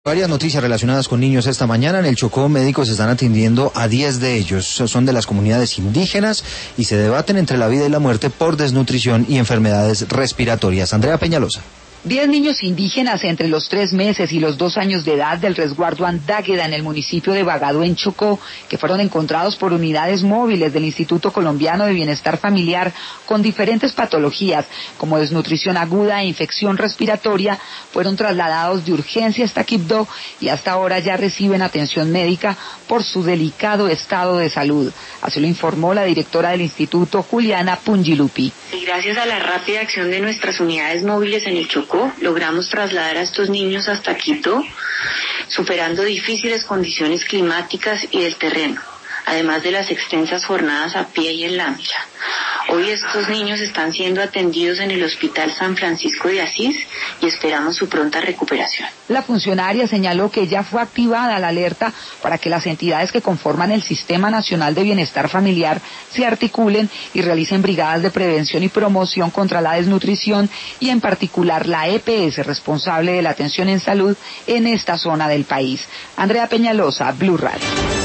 Varias noticias relacionadas con niños esta mañana. En el Chocó, médicos están atendiendo a 10 de ellos. Son de las comunidades indígenas y se debaten entre la vida y la muerte por desnutrición y enfermedades respiratorias. Andrea Peñalosa. 10 niños indígenas entre los 3 meses y los 2 años de edad del resguardo Andágueda en el municipio de Bagadó, en Chocó, que fueron encontrados por unidades móviles del Instituto Colombiano de Bienestar Familiar con diferentes patologías como desnutrición aguda e infección respiratoria, fueron trasladados de urgencia hasta Quibdó y hasta ahora ya reciben atención médica por su delicado estado de salud. Así lo informó la directora del instituto, Juliana Pungilupi. Y gracias a la rápida acción de nuestras unidades móviles en el Chocó, logramos trasladar a estos niños hasta Quito, superando difíciles condiciones climáticas y del terreno, además de las extensas jornadas a pie y en lámina. Hoy estos niños están siendo atendidos en el Hospital San Francisco de Asís y esperamos su pronta recuperación. La funcionaria señaló que ya fue activada la alerta para que las entidades que conforman el Sistema Nacional de Bienestar Familiar se articulen y realicen brigadas de prevención y promoción contra la desnutrición y en particular la EPS responsable de la atención en salud en esta zona del país. Andrea Peñalosa, Blue Radio.